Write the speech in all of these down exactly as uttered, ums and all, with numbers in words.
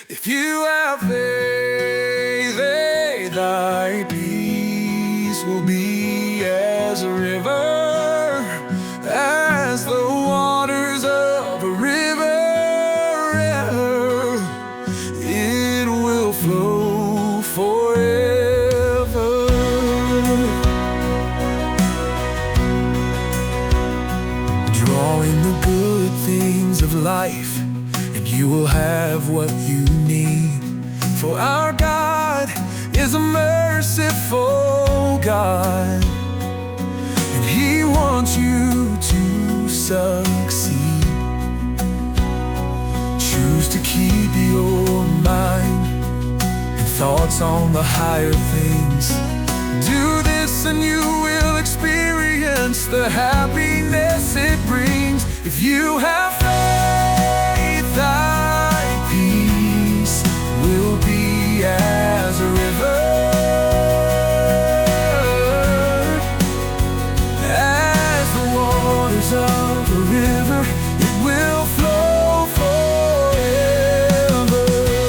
If you have faith, eh, thy peace will be as a river, as the waters of a river. It will flow forever. Draw in the good things of life, and you will have what you need. For our God is a merciful God, and He wants you to succeed. Choose to keep your mind and thoughts on the higher things. Do this and you will experience the happiness it brings. If you have faith, thy peace will be as a river, as the waters of a river. It will flow forever.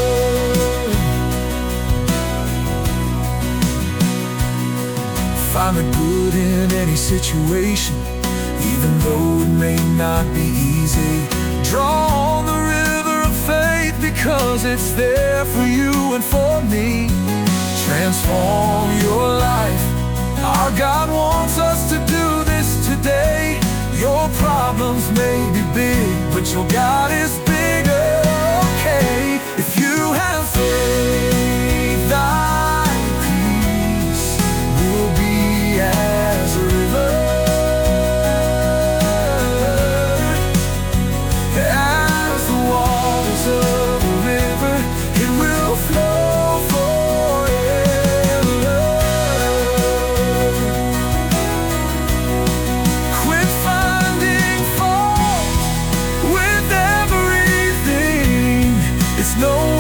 Find the good in any situation, even though it may not be easy. Draw on the river of faith, because it's there for you and for me. Transform your life. Our God wants us to do this today. Your problems may be big, but your God is bigger, okay? If you have faith, thy peace will be as a river, as the waters of a river. It will flow forever. Quit finding fault with everything. It's no